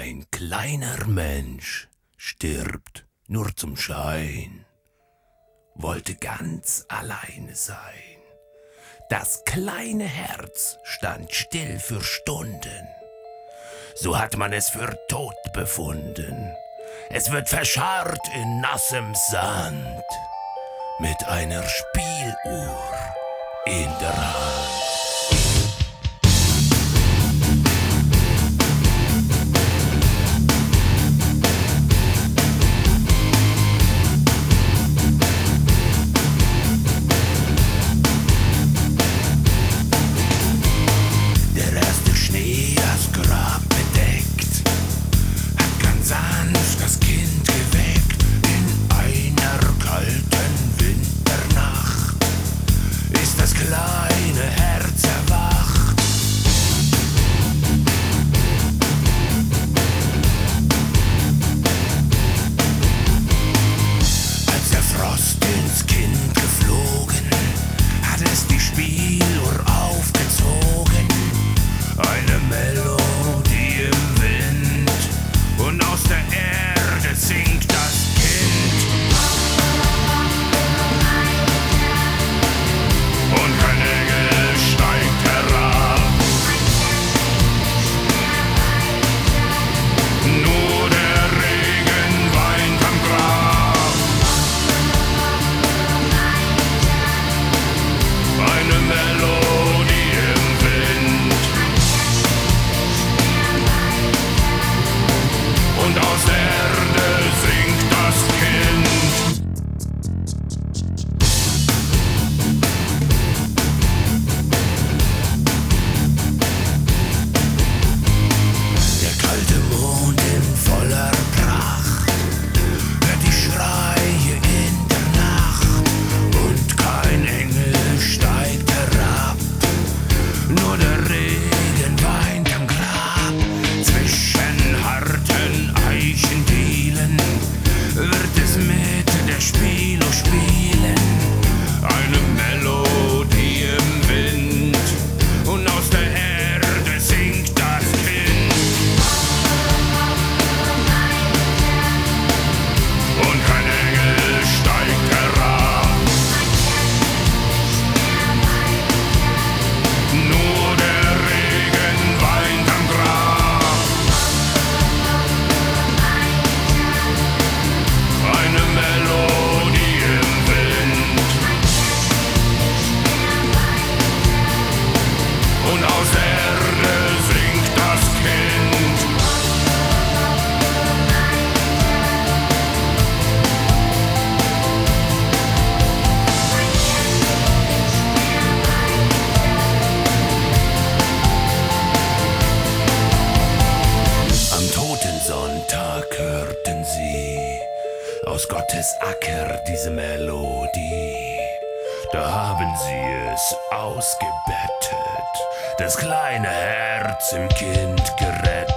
Ein kleiner Mensch stirbt nur zum Schein, wollte ganz alleine sein. Das kleine Herz stand still für Stunden. So hat man es für tot befunden. Es wird verscharrt in nassem Sand mit einer Spieluhr in der Hand. Das Kind geweckt in einer kalten Winternacht, ist das kleine Herz erwacht. Als der Frost ins Kind geflogen, hat es die Spieluhr aufgezogen, eine Melodie im Wind, und aus der Erde singt das Kind. Und kein Engel steigt herab, nur der Regen weint am Grab. Eine Melodie im Wind, und aus der Erde singt das Kind. Der kalte Mond in voller Pracht hört die Schreie in der Nacht, und kein Engel steigt herab, nur der Regen weint am Grab. Zwischen harten Eichendielen wird es mit der Spieluhr spielen, eine Melodie im Wind, und aus der Erde singt das Kind. Und kein Engel steigt herab, nur der Regen weint am Grab. Eine Melodie im Wind, und aus der Erde singt das Kind. Am Totensonntag hörten sie aus Gottes Acker diese Melodie. Da haben sie es ausgebettet, das kleine Herz im Kind gerettet.